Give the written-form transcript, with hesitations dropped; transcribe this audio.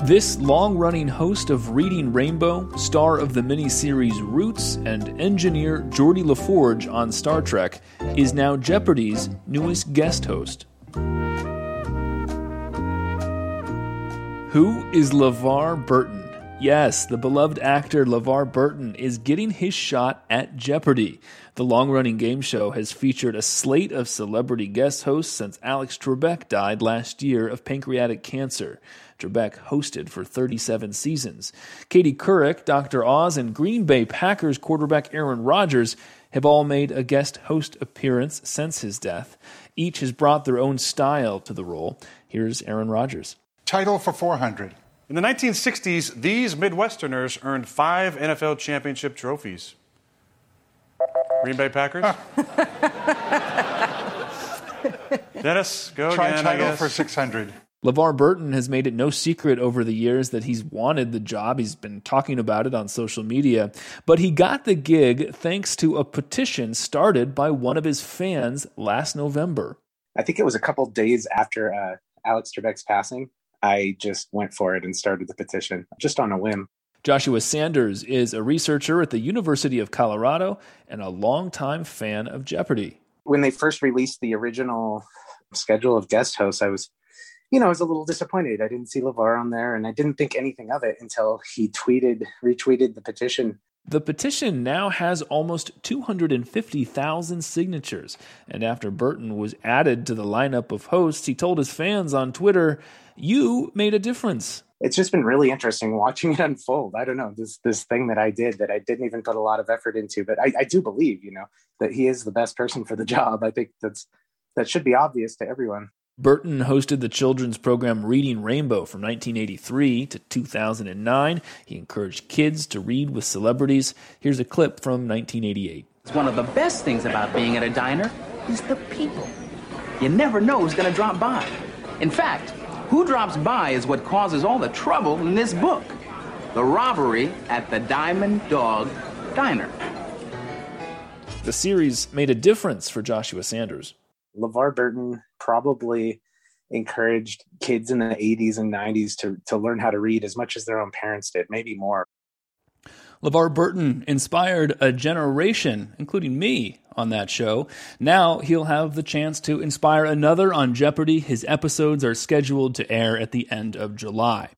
This long-running host of Reading Rainbow, star of the miniseries Roots, and engineer Geordi LaForge on Star Trek, is now Jeopardy's newest guest host. Who is LeVar Burton? Yes, the beloved actor LeVar Burton is getting his shot at Jeopardy! The long-running game show has featured a slate of celebrity guest hosts since Alex Trebek died last year of pancreatic cancer. Trebek hosted for 37 seasons. Katie Couric, Dr. Oz, and Green Bay Packers quarterback Aaron Rodgers have all made a guest host appearance since his death. Each has brought their own style to the role. Here's Aaron Rodgers. Title for 400. In the 1960s, these Midwesterners earned 5 NFL championship trophies. Green Bay Packers? Dennis, go Try again, title for 600. LeVar Burton has made it no secret over the years that he's wanted the job. He's been talking about it on social media. But he got the gig thanks to a petition started by one of his fans last November. I think it was a couple days after Alex Trebek's passing. I just went for it and started the petition, just on a whim. Joshua Sanders is a researcher at the University of Colorado and a longtime fan of Jeopardy! When they first released the original schedule of guest hosts, I was a little disappointed. I didn't see LeVar on there, and I didn't think anything of it until he retweeted the petition. The petition now has almost 250,000 signatures, and after Burton was added to the lineup of hosts, he told his fans on Twitter, "You made a difference." It's just been really interesting watching it unfold. I don't know, this thing that I did that I didn't even put a lot of effort into, but I do believe, that he is the best person for the job. I think that should be obvious to everyone. Burton hosted the children's program Reading Rainbow from 1983 to 2009. He encouraged kids to read with celebrities. Here's a clip from 1988. One of the best things about being at a diner is the people. You never know who's going to drop by. In fact, who drops by is what causes all the trouble in this book. The robbery at the Diamond Dog Diner. The series made a difference for Joshua Sanders. LeVar Burton probably encouraged kids in the 80s and 90s to learn how to read as much as their own parents did, maybe more. LeVar Burton inspired a generation, including me, on that show. Now he'll have the chance to inspire another on Jeopardy! His episodes are scheduled to air at the end of July.